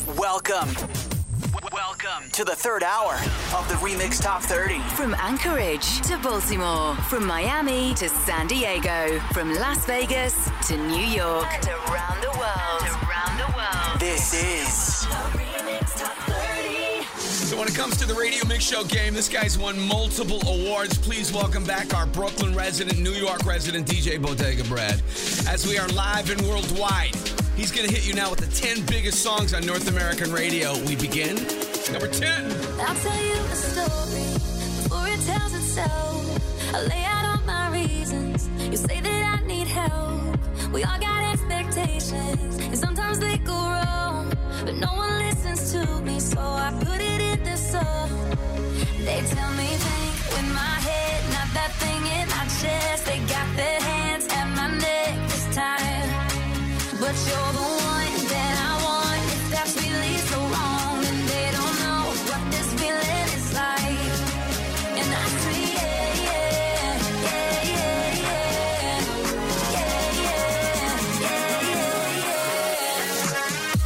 Welcome to the third hour of the Remix Top 30. From Anchorage to Baltimore, from Miami to San Diego, from Las Vegas to New York, and around the world. This is Remix Top 30. So when it comes to the Radio Mix Show game, this guy's won multiple awards. Please welcome back our Brooklyn resident, New York resident, DJ Bodega Brad. As we are live and worldwide, he's going to hit you now with the 10 biggest songs on North American radio. We begin. Number 10. I'll tell you a story before it tells itself. I lay out all my reasons. You say that I need help. We all got expectations, and sometimes they go wrong. But no one listens to me, so I put it in this song. They tell me think with my head, not that thing in my chest. They got their hands at my neck this time. But you're the one that I want. If that's really so wrong, then they don't know what this feeling is like. And I say, yeah, yeah, yeah, yeah, yeah, yeah, yeah, yeah, yeah, yeah.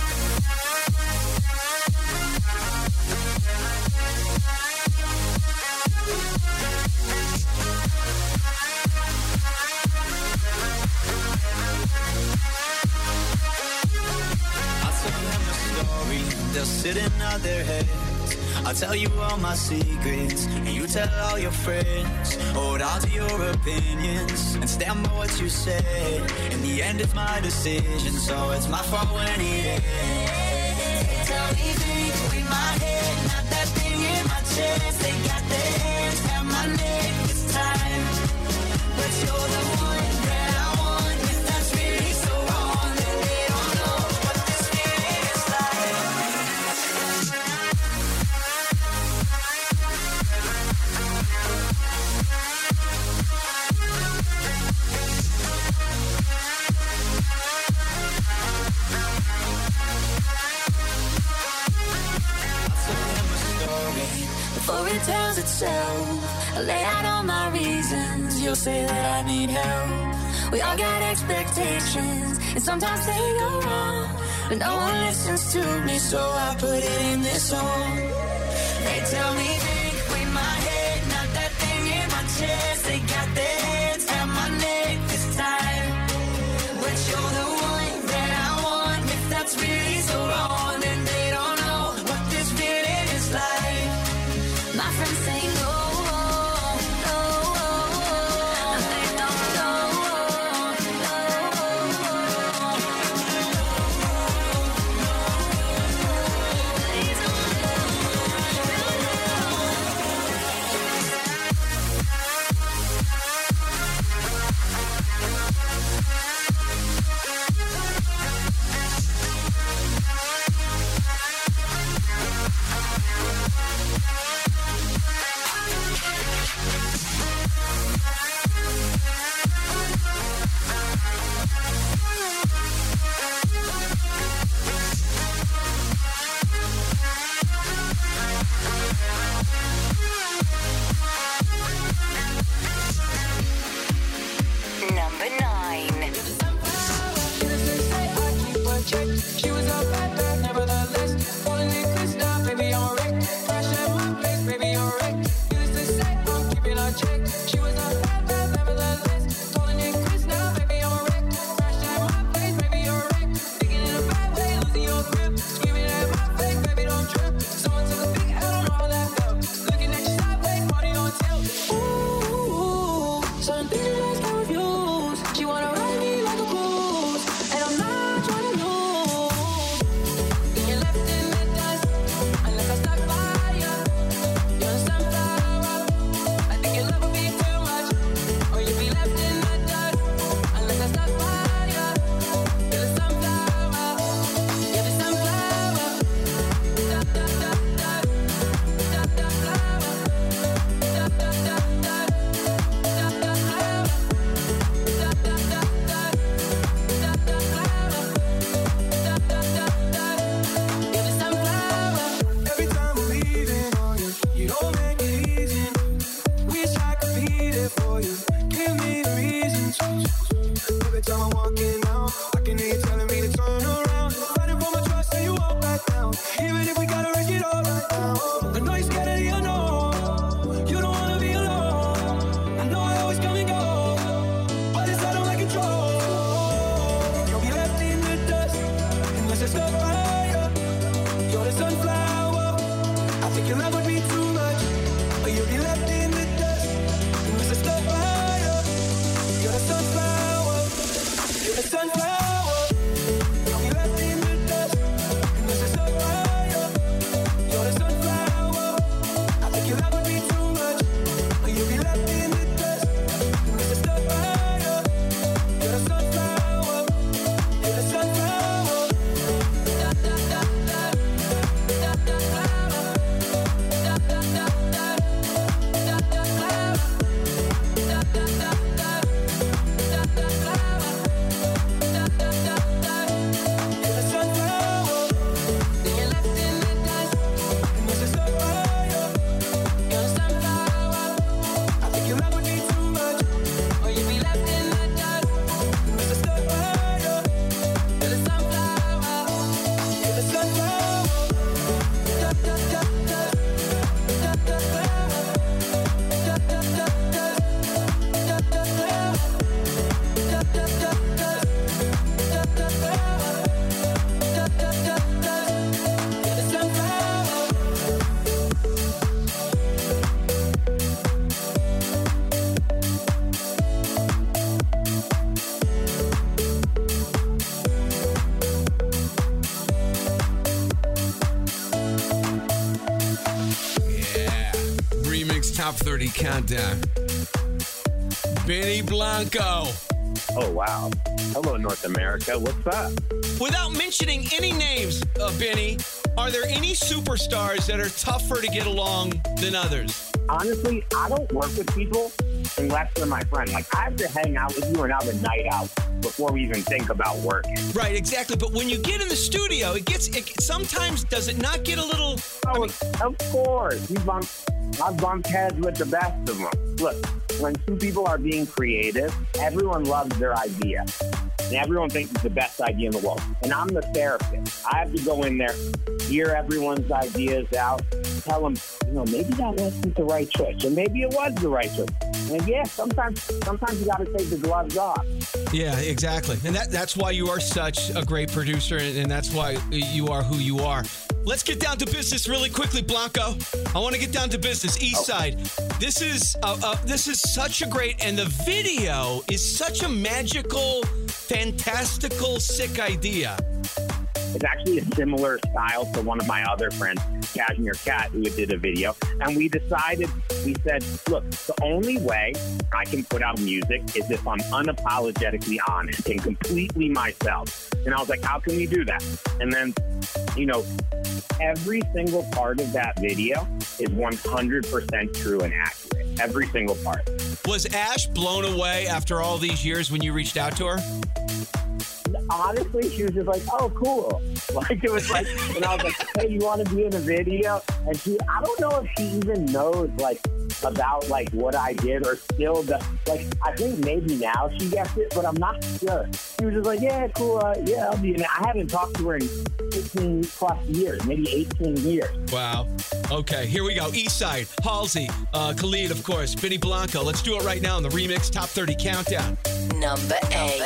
They'll sit and nod their heads. I'll tell you all my secrets, and you tell all your friends. Hold on to your opinions and stand by what you said. In the end, it's my decision, so it's my fault when it ends. Tell me think with my head, not that thing in my chest. They got their hands at my neck this time. But you're the one that I want. If that's really so wrong, then they don't know what this feeling is like. Before it tells itself, I lay out all my reasons. You'll say that I need help. We all got expectations, and sometimes they go wrong. But no one listens to me, so I put it in this song. They tell me think with my head, not that thing in my chest. They got their hands at my neck this time. But you're the one that I want. If that's really so wrong, then they don't know what this feeling is like. My friends say no, no, and they don't know, no. Please don't know, fire. You're the sunflower. I think your love would be too much, or you'll be left in the dust. You must have stopped fire. You're the sunflower. You're the sunflower. You'll be left in the dust. You must have stopped fire. You're the sunflower. I think your love would be too much, or you'll be left in the dust. You must have stopped fire. You're the sunflower. You're the sunflower. Top 30 countdown. Benny Blanco. Oh, wow. Hello, North America. What's up? Without mentioning any names, Benny, are there any superstars that are tougher to get along than others? Honestly, I don't work with people unless they're my friend. Like, I have to hang out with you and have a night out before we even think about working. Right, exactly. But when you get in the studio, sometimes does it not get a little... Oh, of course. I've bumped heads with the best of them. Look, when two people are being creative, everyone loves their idea. And everyone thinks it's the best idea in the world. And I'm the therapist. I have to go in there, hear everyone's ideas out, tell them, maybe that wasn't the right choice. Or maybe it was the right choice. And yeah, sometimes you got to take the gloves off. Yeah, exactly. And that's why you are such a great producer, and that's why you are who you are. Let's get down to business really quickly, Blanco. I want to get down to business. East Side. This is such a great, and the video is such a magical, fantastical, sick idea. It's actually a similar style to one of my other friends, Cashmere Cat, who did a video. And we said, look, the only way I can put out music is if I'm unapologetically honest and completely myself. And I was like, how can we do that? And then, every single part of that video is 100% true and accurate. Every single part. Was Ash blown away after all these years when you reached out to her? Honestly, she was just like, oh, cool. Like, it was like, and I was like, hey, you want to be in a video? And I don't know if she even knows, about, what I did or still I think maybe now she gets it, but I'm not sure. She was just like, yeah, cool, yeah, I'll be in it. I haven't talked to her in 15 plus years, maybe 18 years. Wow. Okay, here we go. East Side, Halsey, Khalid, of course, Benny Blanco. Let's do it right now in the Remix Top 30 Countdown. Number 8.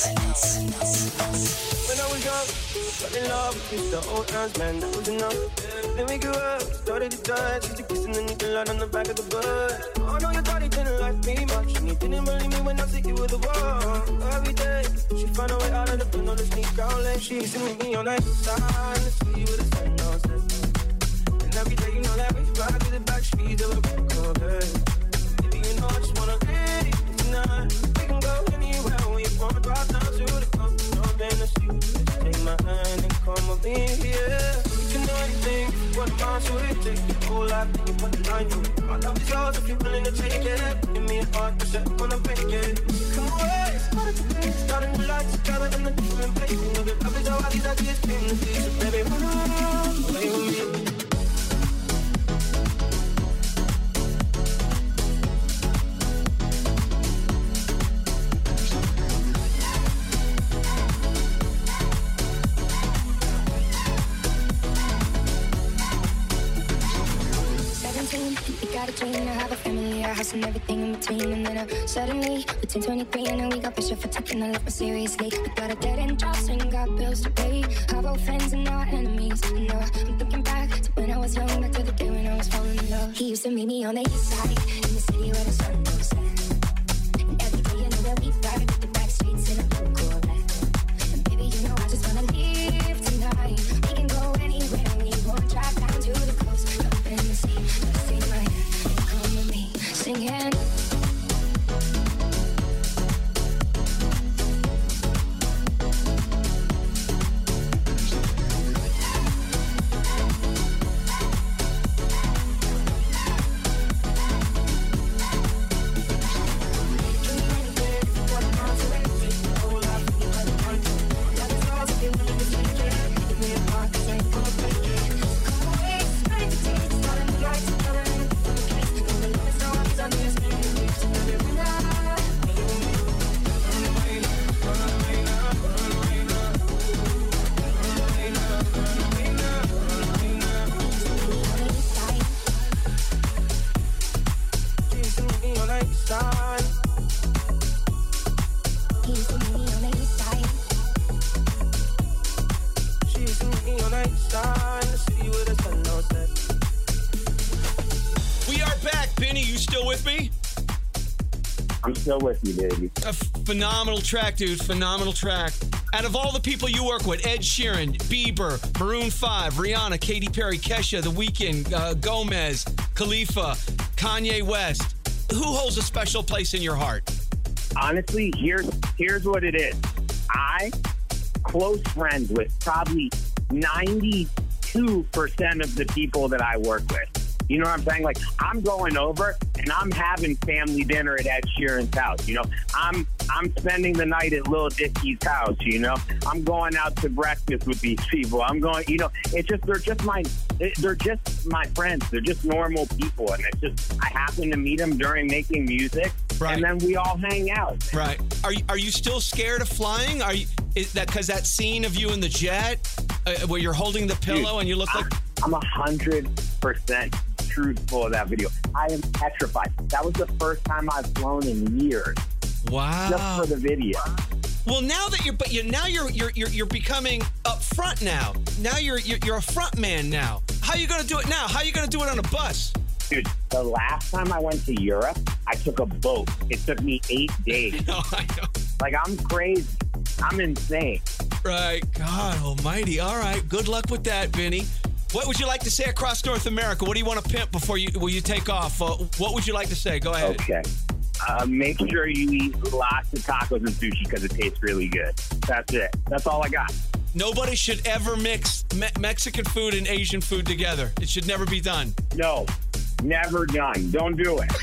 When I was young, got in love with the old hands, man, that was enough. Then we grew up, started to touch, used to kiss and then you can lie on the back of the bus. Oh no, you thought he didn't like me much, and you didn't believe me when I said you were the one. Every day, she found a way out of the pen on the sneak out lane. She used to meet me on that side, and see you with a sun on set. And every day, you know that we ride to the back streets of a broken bed. Baby, you know I just wanna leave you tonight. We can go anywhere we want, drive down to the coast, no Tennessee. Take my hand and come up in here. You can do anything, what amount to it? Take your whole life and you put the line through it. My love is yours if you're willing to take it. Give me a heart to set, wanna break it. Come away, starting to light together in a different place. You know that love is how I these ideas came to be. So baby, run away with me. We got a dream, I have a family, a house and everything in between. And then suddenly, we turn 23 and then we got pressure for taking our life more seriously. We got a dead end jobs and got bills to pay. Have old friends and our enemies. And now I'm thinking back to when I was young, back to the day when I was falling in love. He used to meet me on the east side, in the city where the sun goes set. And every day you know that we ride with the back streets in a blue Corvette. And baby, you know I just wanna live tonight. We can go anywhere we want, drive down to the coast, jump in the sea, just take my hand and come with me, singing. Still with you, baby. A phenomenal track, dude. Phenomenal track. Out of all the people you work with, Ed Sheeran, Bieber, Maroon 5, Rihanna, Katy Perry, Kesha, The Weeknd, Gomez, Khalifa, Kanye West, who holds a special place in your heart? Honestly, here's what it is. I close friends with probably 92% of the people that I work with. You know what I'm saying? Like, I'm going over and I'm having family dinner at Ed Sheeran's house. You know, I'm spending the night at Lil Dicky's house. You know, I'm going out to breakfast with these people. I'm going, you know, it's just they're just my friends. They're just normal people, and it's just I happen to meet them during making music, right. And then we all hang out. Right? Are you still scared of flying? Because that scene of you in the jet where you're holding the pillow and you look like I'm 100% truthful of that video. I am petrified. That was the first time I've flown in years. Wow! Just for the video. Well, now that you're becoming up front now. Now you're a front man now. How are you gonna do it now? How are you gonna do it on a bus? Dude, the last time I went to Europe, I took a boat. It took me 8 days. I know. Like, I'm crazy. I'm insane. Right. God almighty. All right. Good luck with that, Vinny. What would you like to say across North America? What do you want to pimp before you take off? What would you like to say? Go ahead. Okay. Make sure you eat lots of tacos and sushi because it tastes really good. That's it. That's all I got. Nobody should ever mix Mexican food and Asian food together. It should never be done. No. Never done. Don't do it.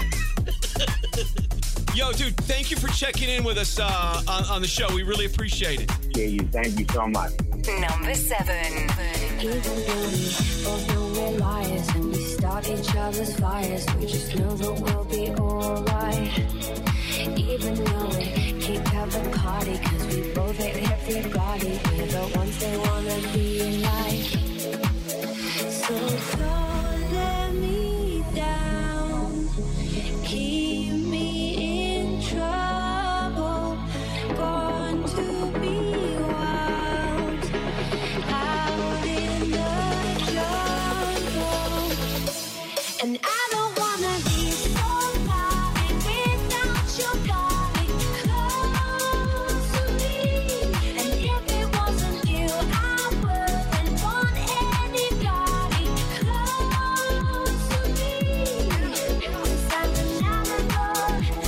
Yo, dude, thank you for checking in with us on the show. We really appreciate it. Thank you so much. Number 7. Even though we both know we're liars and we start each other's fires, we just know that we'll be alright. Even though we kick out the party, cause we both hate everybody. We're the ones they wanna be like. So don't let me down, keep me in trouble, born to be wild, out in the jungle. And I don't wanna be so lonely without your body close to me. And if it wasn't you, I wouldn't want anybody close to me. 'Cause I'm an animal,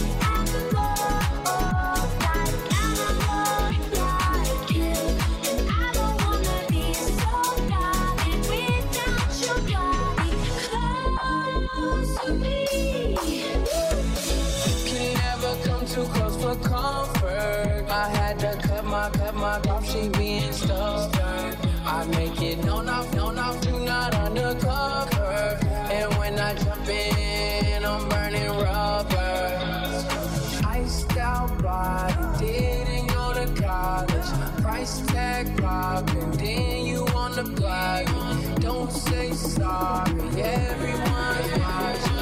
like you. And I don't wanna be so lonely without your body close to me. Can never come too close for comfort. I had to cut my off, she being stubborn. I make it known off, you not undercover. And when I jump in, I'm burning rubber. Iced out body, didn't go to college. Price tag popping, then you on the block. Don't say sorry, everyone's watching.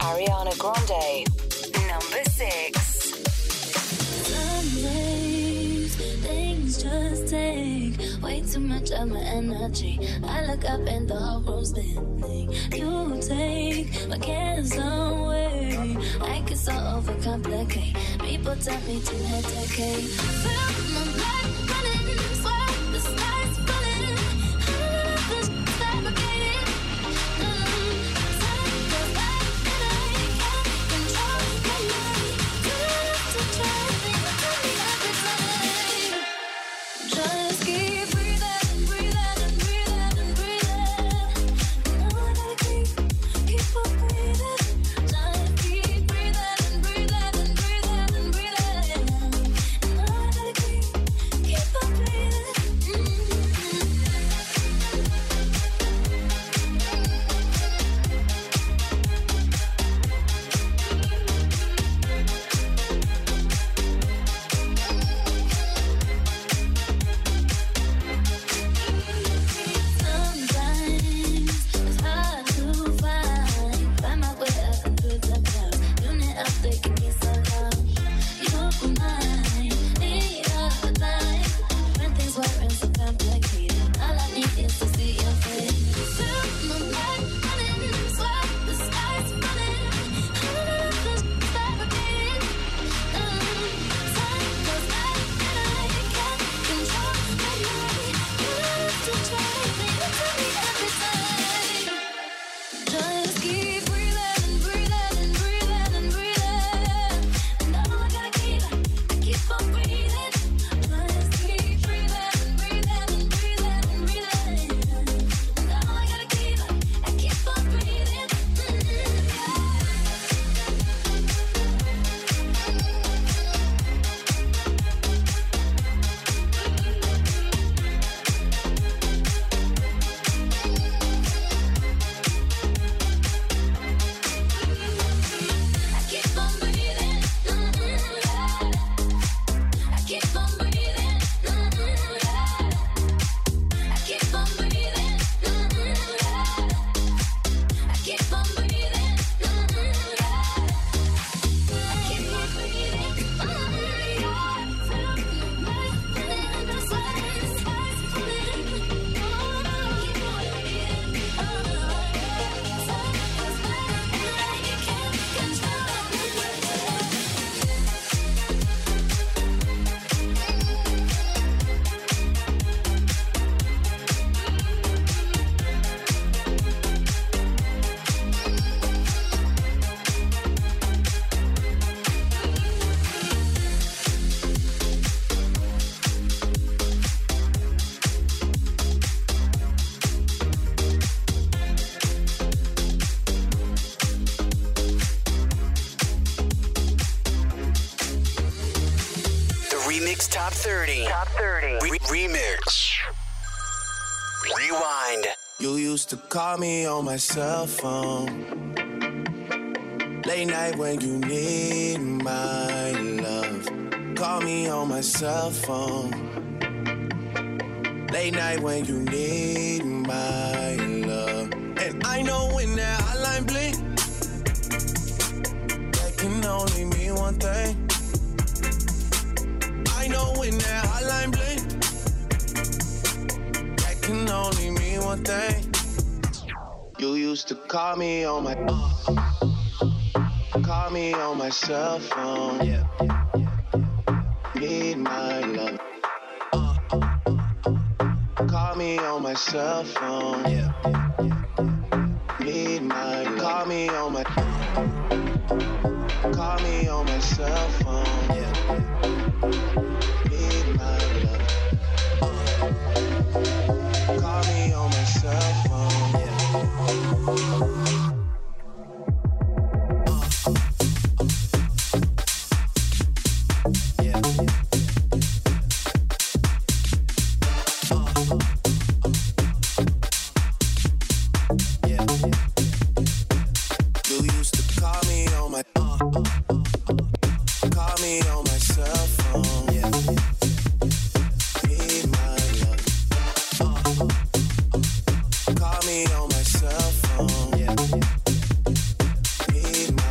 Ariana Grande. Number 6. Some days things just take way too much of my energy. I look up and the whole room's spinning. You take my cares away. I get so overcomplicate. People tell me to medicate. Feel my blood running, sweat the sky's falling. This fabricated. Time goes by and I can't control my mind. Do it to try me, tell me every time. Just keep breathing, breathing, and breathing, and breathing. Now I gotta keep on breathing. Just keep breathing and breathing and breathing and breathing. Now I gotta keep on breathing. Sometimes it's hard to find my way up and through the clouds. Unit up, they can be so loud. You're mine, me all the time. When things weren't so complicated, all I need is to see your face. Feel my blood running, sweat the sky's falling. This fabricated. Time goes by and I can't control my mind. You have to try me, tell me every time. Just keep breathing and breathing and breathing and breathing. Now I gotta keep on breathing. Just keep breathing and breathing and breathing and breathing. Now I gotta keep on breathing. I keep on breathing. I keep on breathing. I keep on breathing. I keep on breathing. The Remix Top 30. Top 30. Remix. Rewind. You used to call me on my cell phone. Late night when you need my love. Call me on my cell phone. Late night when you need my love. And I know when that hotline blink, that can only mean one thing. I know when that hotline blink, that can only mean one thing. You used to call me on my cell phone. Yeah. Need my love. Call me on my cell phone. Yeah. Need my love. Call me on my cell phone. Yeah. Need my love. Call me on my cell phone. Yeah. Call me on my cell phone. Yeah. Need my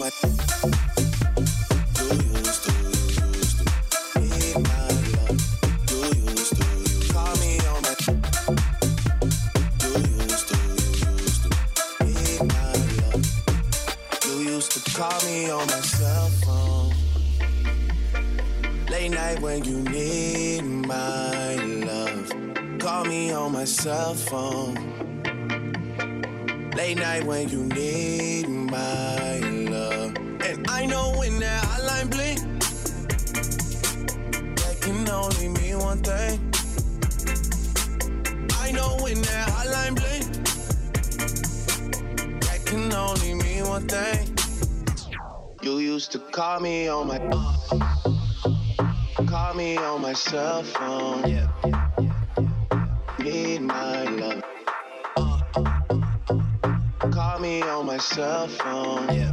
my. Do you used to need my love? Do you used to call me on my. Do you used to need my love? You used to call me on my cell phone. Late night when you need my love. Call me on my cell phone. Late night when you need my love. And I know when that hotline blink, that can only mean one thing. I know when that hotline blink, that can only mean one thing. You used to call me on my. Call me on my cell phone. Yeah. Need my love. Call me on my cell phone. Yeah.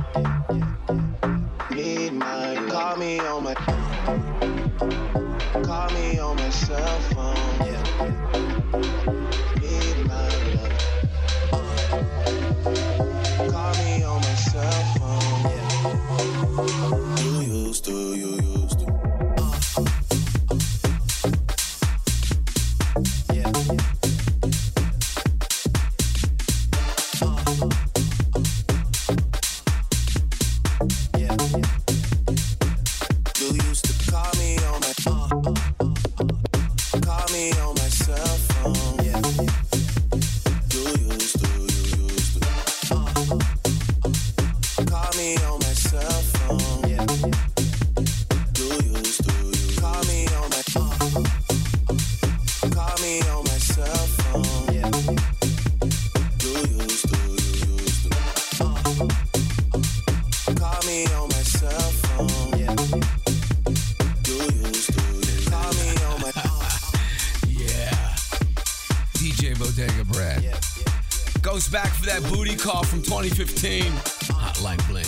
Need my love. Call me on my. Call me on my cell phone. Yeah. Need my love. Call me on my cell phone. Yeah. You used to. Back for that booty call from 2015. Hotline Bling.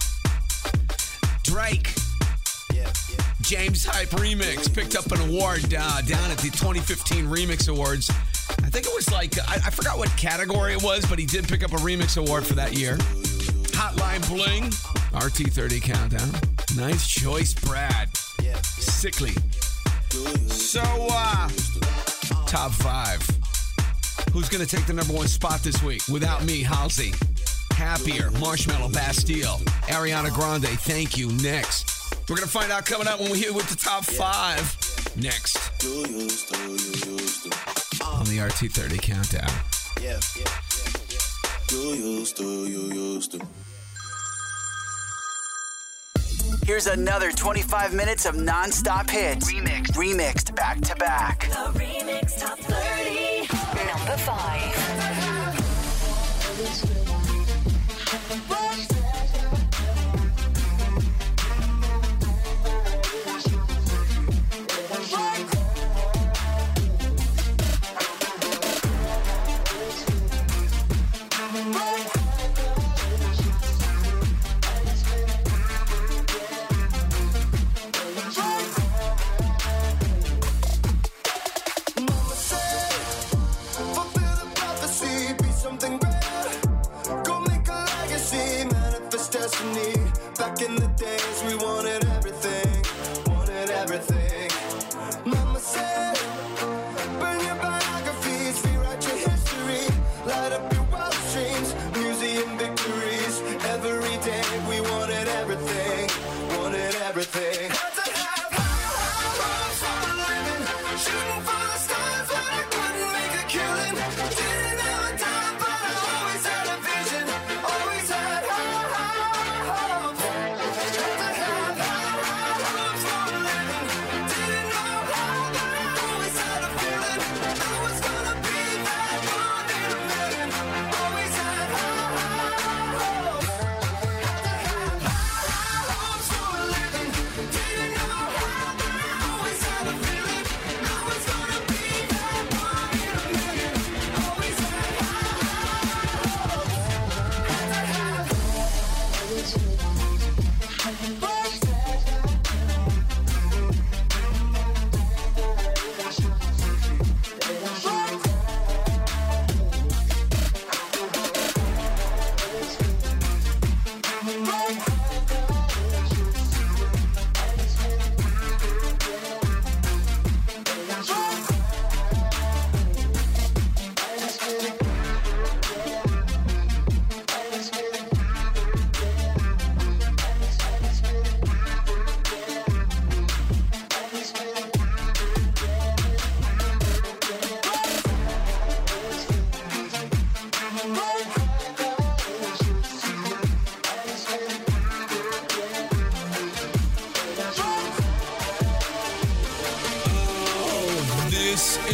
Drake. James Hype remix picked up an award down at the 2015 Remix Awards. I think it was like, I forgot what category it was, but he did pick up a remix award for that year. Hotline Bling. RT30 Countdown. Nice choice, Brad. Sickly. So, top 5. Who's going to take the number 1 spot this week? Without Me, Halsey. Happier, Marshmello, Bastille, Ariana Grande, Thank You, next. We're going to find out coming up when we hit with the top 5. Next. On the RT30 Countdown. Here's another 25 minutes of non-stop hits. Remixed back to back. The Remix Top 30. Number 5. Back in the days, we wanted everything. Mama said, burn your biographies, rewrite your history, light up your wildest dreams, museum victories. Every day we wanted everything. Had to have high hopes for a living, shooting for the stars, but I couldn't make a killing. Didn't have a dime, but I always had a vision. Always had high hopes. Had to have high hopes for a living.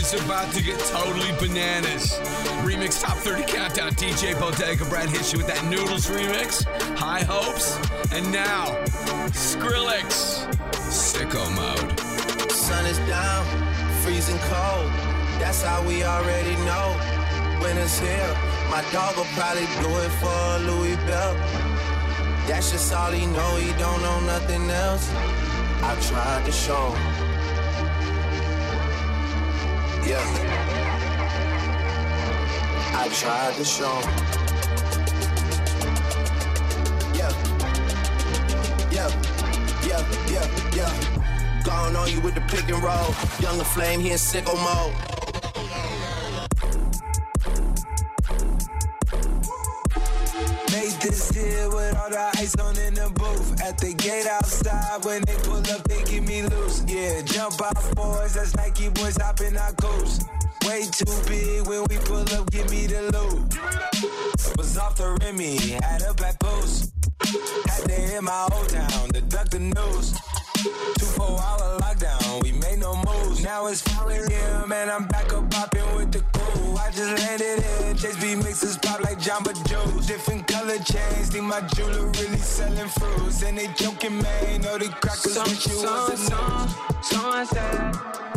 is about to get totally bananas. Remix Top 30 Countdown. DJ Bodega Brad hits you with that Noodles remix. High Hopes. And now, Skrillex. Sicko Mode. Sun is down, freezing cold. That's how we already know. Winter's here. My dog will probably do it for a Louis belt. That's just all he know. He don't know nothing else. I tried to show him. Yeah. I tried to show him. Yeah. Gone on you with the pick and roll. Younger Flame, he in sicko mode. Made this here with all the ice on in the booth. At the gate outside, when they pull up, they give me loose. Yeah, jump out boys, that's Nike boys hopping our coast. Way too big when we pull up, give me the loot. Was off the Remy, had a back post. Had to hit my old town to duck the news. 2-4-hour lockdown, we made no moves. Now it's 4 a.m. and I'm back up popping with the crew. I just landed in, Chase B mixes pop like Jamba Joe's. Different color chains, think my jeweler really selling fruits. And they joking, man, know the crackers with you was a news. Surrender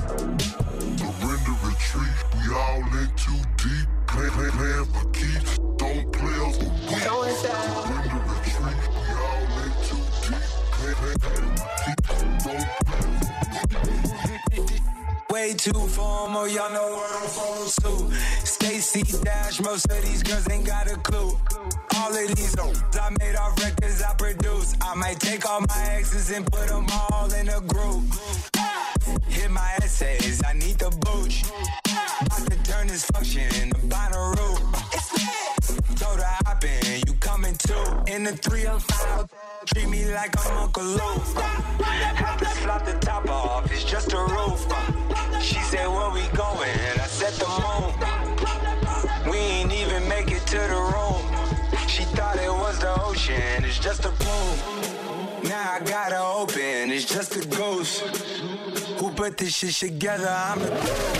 retreat, we all in too deep. Plan for keeps, don't play us for weeks. Surrender retreat, we all in too deep. Plan for keeps, don't play us for weeks. Way too formal, y'all know what I'm follow suit. Stacy Dash, most of these girls ain't got a clue. All of these hoes I made off records I produce. I might take all my exes and put them all in a group. Hit my essays, I need the booch. About to turn this function into Bonnaroo. Told her hop in, you coming too. In the 305, treat me like I'm Uncle Luke. Have to slap the top off, it's just a roof. She said, where we going? I said the moon. We ain't even make it to the room. She thought it was the ocean, it's just a pool. Now I gotta open, it's just a ghost. Who put this shit together? I'm the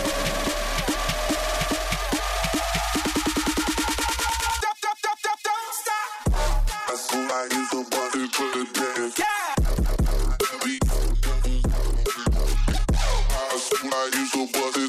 I use the body for the dance. I use the body.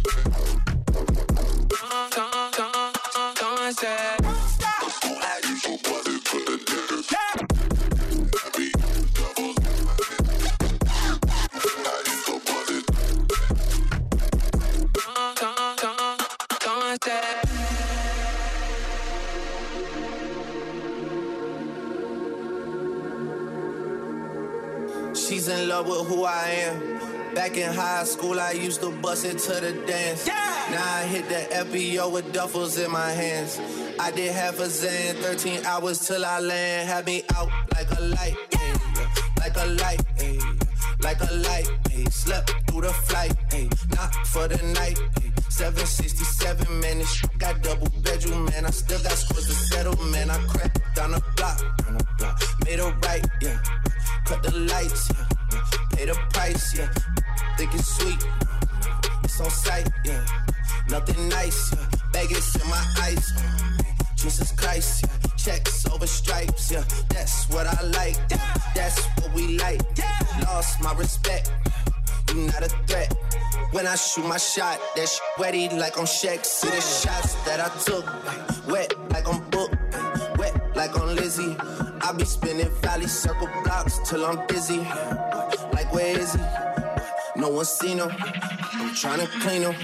She's in love with who I am. Back in high school, I used to bust it to the dance. Now I hit the FBO with duffels in my hands. I did half a Zan, 13 hours till I land. Had me out like a light, ay, like a light, ay, like a light. Ay. Slept through the flight, ay, not for the night. Ay. 767, man, this shit got double bedroom, man. I still got scores to settle, man. I cracked down the block, made a right, yeah. Cut the lights, yeah. Pay the price, yeah. Think it's sweet, it's on sight, yeah. Nothing nice, yeah. Vegas in my ice, Jesus Christ, yeah. Checks over stripes, yeah. That's what I like, yeah. That's what we like, yeah. Lost my respect, you not a threat. When I shoot my shot, that shit wetty like on Shaq. See the shots that I took, wet like on Book, wet like on Lizzie. I be spinning valley circle blocks till I'm dizzy. Like where is he? No one seen him. I'm trying to clean him.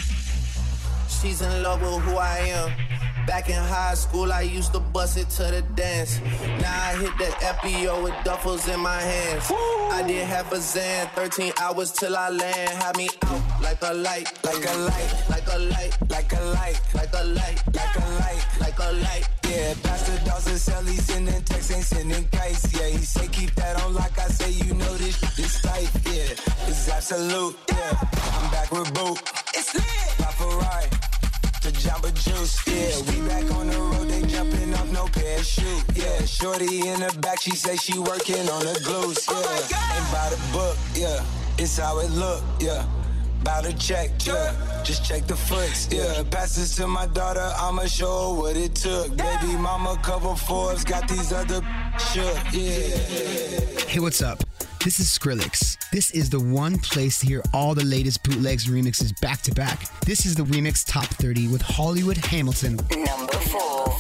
She's in love with who I am. Back in high school, I used to bust it to the dance. Now I hit that FBO with duffels in my hands. I did half a Zan, 13 hours till I land. Had me out like a light, like a light, like a light, like a light, like a light, like a light, like a light. Yeah, Pastor Dawson Sally sending texts, ain't sending kites. Yeah, he say keep that on like I say, you know this tight. Yeah, it's absolute. Yeah, I'm back with Boot. It's lit. My Ferrari. The Jamba Juice, yeah. We back on the road, they jumping off no parachute, yeah. Shorty in the back, she say she working on the glutes, yeah. Ain't by the book, yeah. It's how it look, yeah. Bout to check, yeah. Just check the foots, yeah. Pass this to my daughter, I'ma show her what it took. Baby mama cover Forbes, got these other shook, yeah. Hey, what's up? This is Skrillex. This is the one place to hear all the latest bootlegs and remixes back to back. This is the Remix Top 30 with Hollywood Hamilton. Number 4.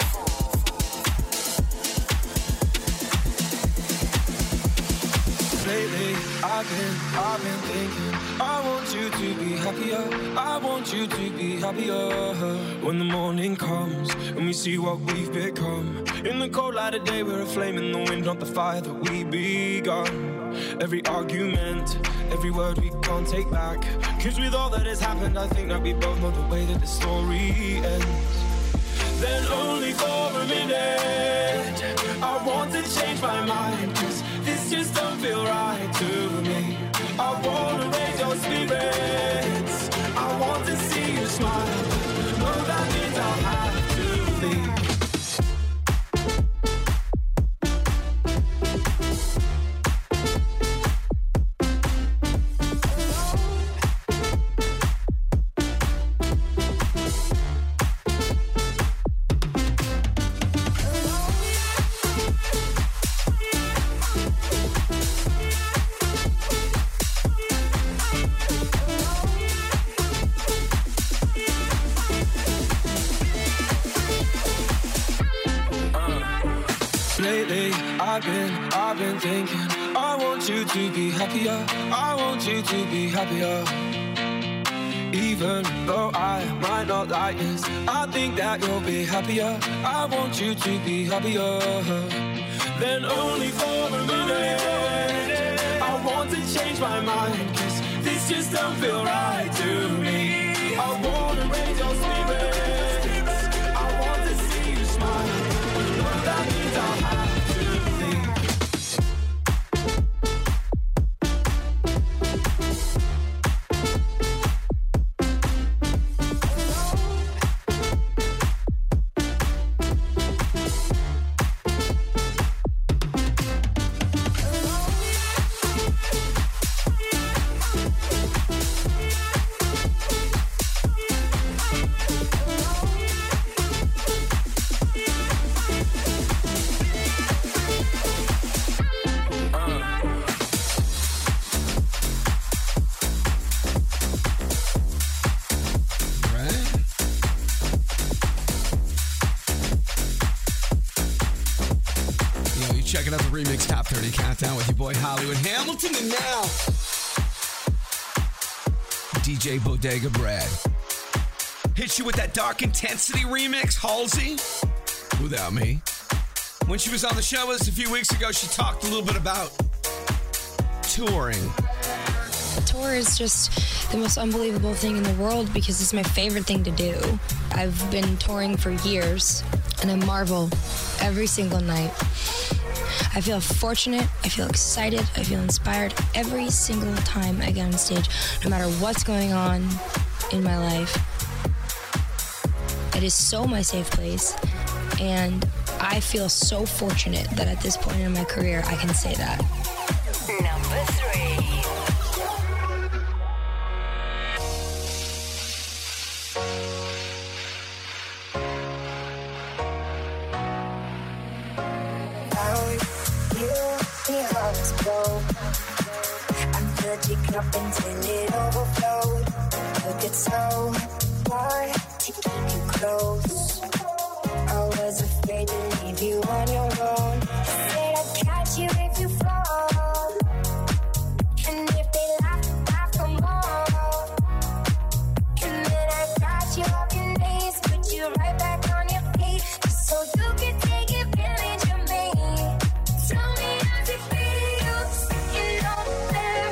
Lately, I've been thinking, I want you to be happier. I want you to be happier. When the morning comes and we see what we've become. In the cold light of day, we're a flame in the wind, not the fire that we begun. Every argument, every word we can't take back. Cause with all that has happened, I think that we both know the way that the story ends. Then only for a minute, I want to change my mind. Cause this just don't feel right to me. I wanna raise your spirits, I want to see you smile. No, that means I'll have to leave. I've been thinking, I want you to be happier. I want you to be happier. Even though I might not like this, I think that you'll be happier. I want you to be happier. Then only for a minute, I want to change my mind. Cause this just don't feel right to me. I wanna raise your spirits, I want to see you smile. No, that means I'll have Remix Top 30 Countdown with your boy Hollywood Hamilton. And now, DJ Bodega Brad hits you with that Dark Intensity remix, Halsey, Without Me. When she was on the show with us a few weeks ago, she talked a little bit about touring. A tour is just the most unbelievable thing in the world because it's my favorite thing to do. I've been touring for years, and I marvel every single night. I feel fortunate, I feel excited, I feel inspired every single time I get on stage, no matter what's going on in my life. It is so my safe place, and I feel so fortunate that at this point in my career, I can say that. Number 3. Up until it overflowed. Took it so hard to keep you close. I was afraid to leave you on your own. Said I'd catch you if you fall, and if they laugh for more. And then I got you off your knees, put you right back on your feet, so you could take advantage of me. Tell me how it feels, you know there.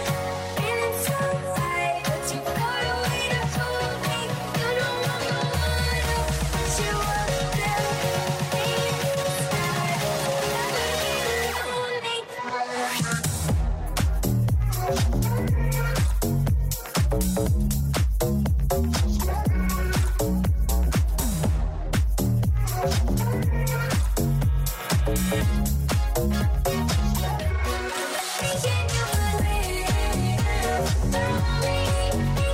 Can you believe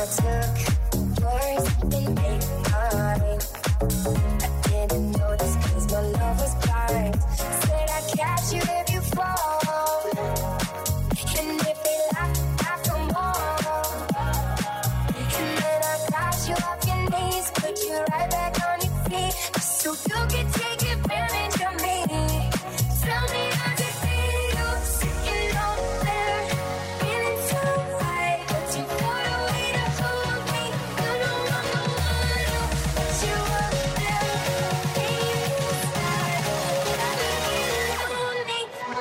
took yours and ate mine. I didn't know this 'cause my love was blind. Said I'd catch you if you fall, and if they laugh some more. And then I got you off your knees, put you right back on your feet, so you can take advantage of me. Tell me how to feel, sitting up there, feeling so right, but you found a way to hold me. I don't want no one to put you up there, and you can slide, but I can't hold me.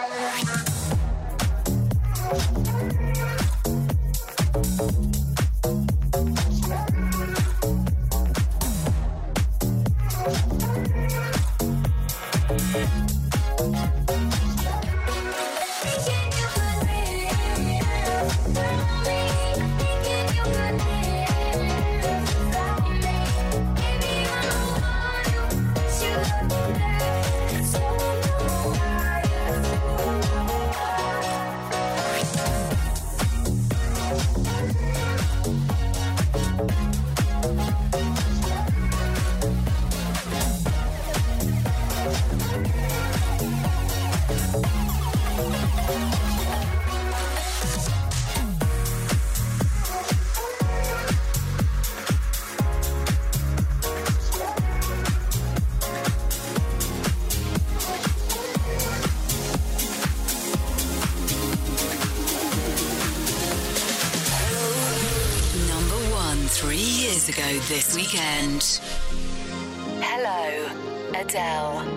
Number 1 3 years ago this weekend. Hello, Adele.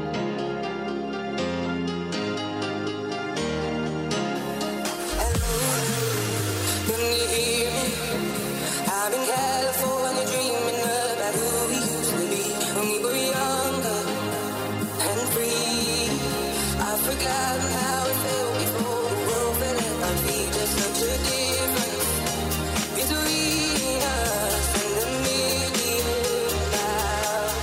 I'm in California dreaming about who we used to be when we were younger and free. I've forgotten how it felt before the world fell at our feet. There's such a difference between us and a million miles.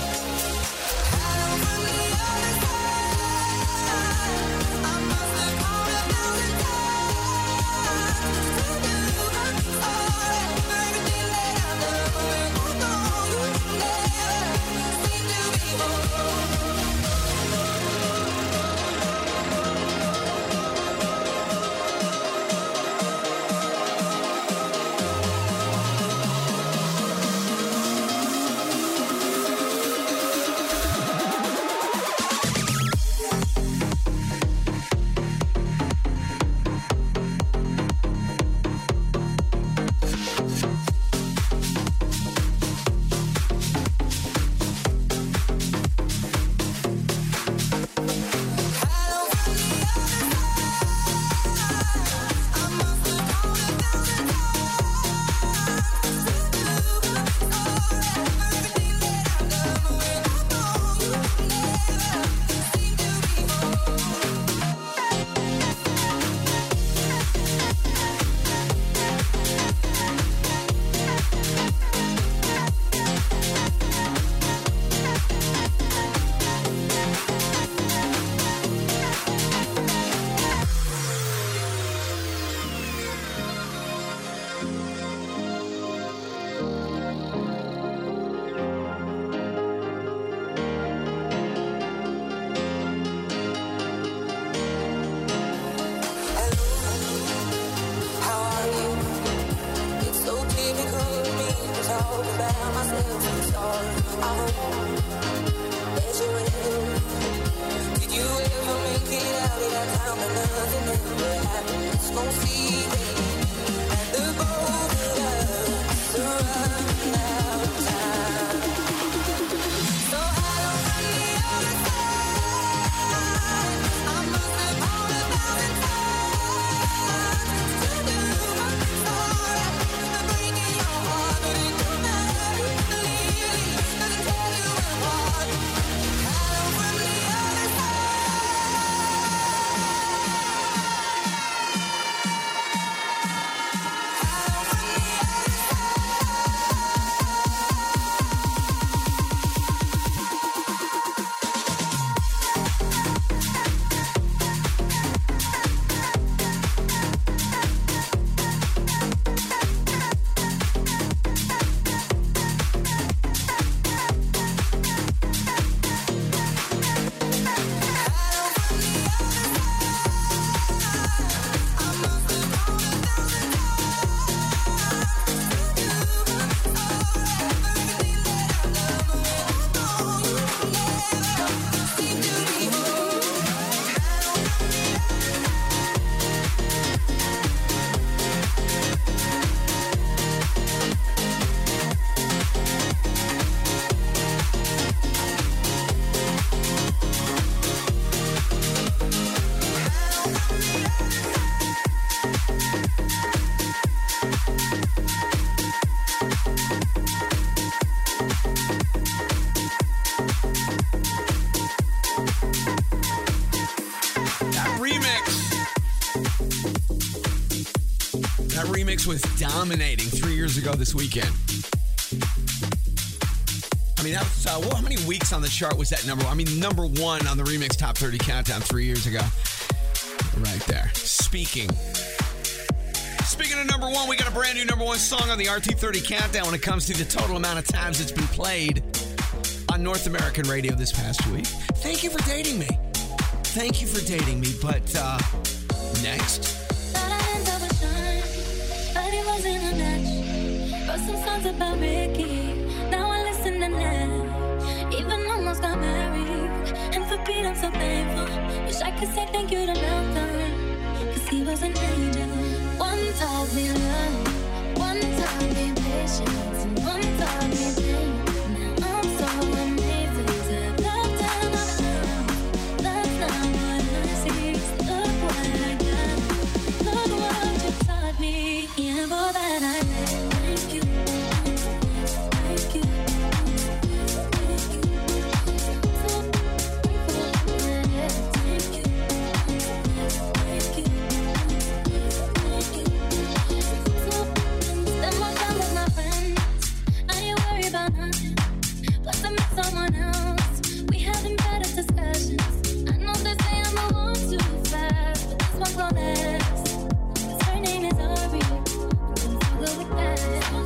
I'm from the other side. I must have gone 1,000 times to do everything that I've done. You never seem to be home. Remix was dominating 3 years ago this weekend. I mean, that was, how many weeks on the chart was that number one? I mean, number one on the Remix Top 30 Countdown 3 years ago. Right there. Speaking of number one, we got a brand new number one song on the RT30 Countdown when it comes to the total amount of times it's been played on North American radio this past week. Thank you for dating me. Thank you for dating me. But next. Thought I end up with Sean, but it wasn't a match. Wrote some songs about Ricky, now I listen to Nat. Even almost got married, and for Pete I'm so thankful. Wish I could say thank you to Melton, cause he was an angel. One taught me love, one taught me patience, and one taught me pain. Now I'm so amazing to love down my love. That's not what I see. Look what I got, look what you taught me. Yeah, for that I say thank you, thank you, thank you. So grateful, yeah, thank you, thank you, thank you. So spend more time with my friends, I ain't worried about nothing. Plus I met someone else, we having better discussions. I know they say I'm a one too fast, but this one's gonna last. 'Cause her name is Ari, and I'm so good with that.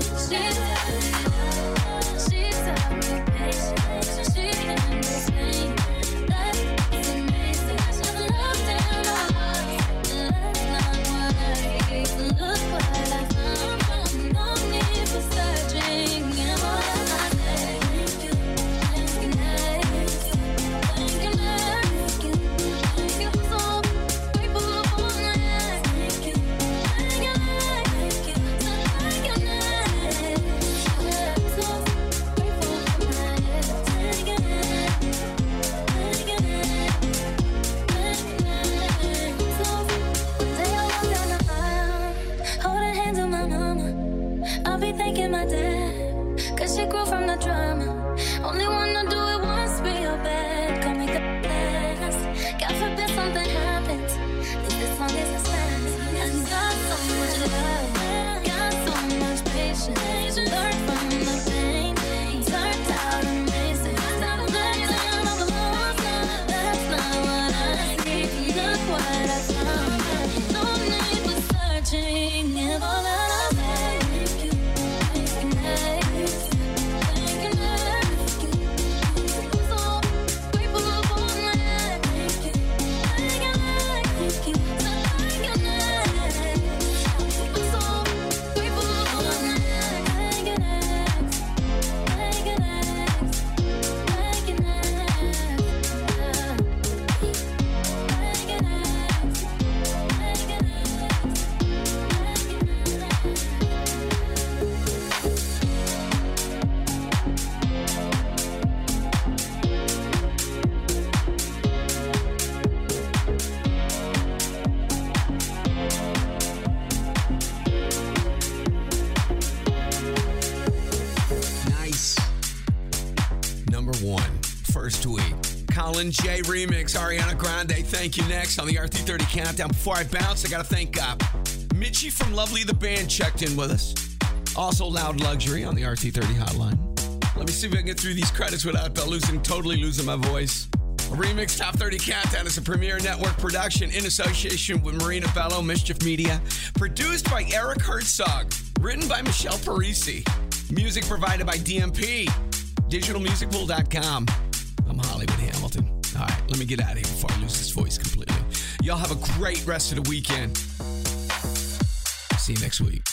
She's so patient, she understands. That's amazing. She's loved down our hearts. That's not what I hate. Look what I found. No need for searching. And what I say, thank you, thank you, thank you, thank you, thank you. So grateful for that. Thank you, thank you, thank you, thank you, thank you. So grateful for that. Thank you, thank you, thank you. So one day I walk down the aisle, holding hands with my mama. I'll be thanking my dad, 'cause she grew from the drama. Only wanna do it once real bad. Call me the last. God forbid something happens, then this song is his last. And got so much love, got so much patience. Learned from the pain, turned out amazing. That's not what I see. Look what I found. No need for searching. And all that I say, thank you, thank you, thank you, thank you, thank you. I'm so grateful for that. Thank you, thank you, thank you, thank you, thank you. I'm so grateful for that. Thank you, thank you, thank you, thank you, thank you. Nice. Number one, first week. Colin J Remix, Ariana Grande, thank you. Next on the RT30 Countdown. Before I bounce, I gotta thank Mitchie from Lovely the Band checked in with us. Also Loud Luxury on the RT30 hotline. Let me see if I can get through these credits without totally losing my voice. Remix Top 30 Countdown is a Premier Network production in association with Marina Bello, Mischief Media. Produced by Eric Herzog. Written by Michelle Parisi. Music provided by DMP. DigitalMusicPool.com. I'm Hollywood Hamilton. All right, let me get out of here before I lose this voice completely. Y'all have a great rest of the weekend. See you next week.